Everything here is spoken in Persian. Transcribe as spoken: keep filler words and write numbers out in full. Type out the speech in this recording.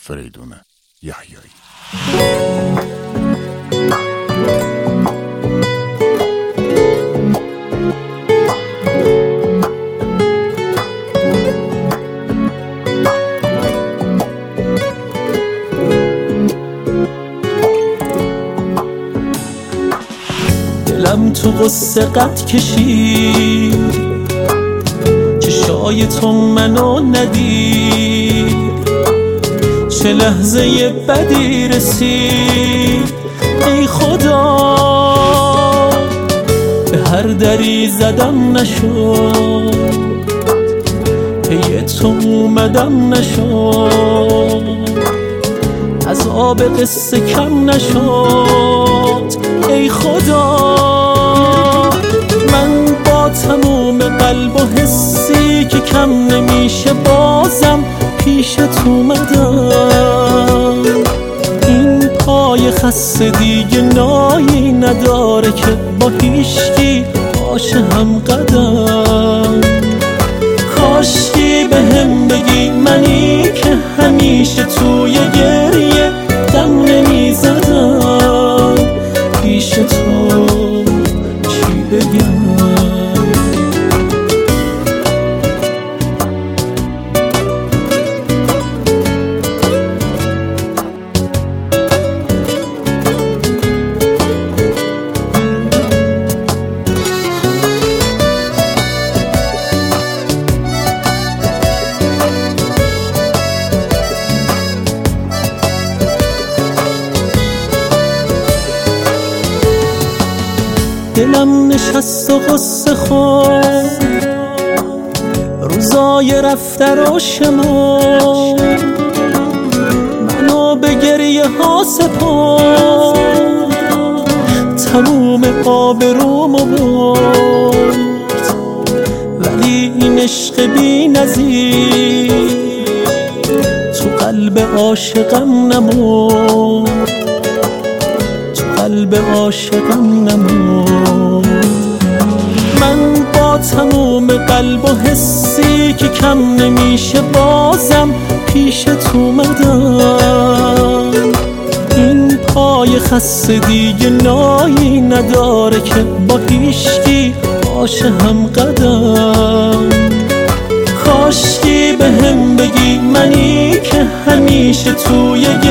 فریدون یحیایی. دلم تو قصه قد کشید، چشای تو منو ندید، چه لحظه بدی رسید ای خدا، به هر دری زدم نشد، پی تو اومدم نشد، از آب قصه کم نشد ای خدا. من با تموم قلب و حسی که کم نمیشه بازم پیشت اومدم، این پای خسته دیگه نایی نداره که با هیچکی باشه هم قدم. کاشکی به هم بگی منی که همیشه توی گریه دم نمیزدم، پیش تو چی بگم. دلم نشست و غصه خورد، روزای رفته رو شمرد، منو به گریه ها سپرد، تموم آبرومو برد، ولی این عشق بی نظیر تو قلب عاشقم نمرد، قلب عاشقم نمرد. من با تموم قلب و حسی که کم نمیشه بازم پیشت اومدم، این پای خسته دیگه نایی نداره که با هیچکی باشه هم قدم. کاشکی به هم بگی منی که همیشه توی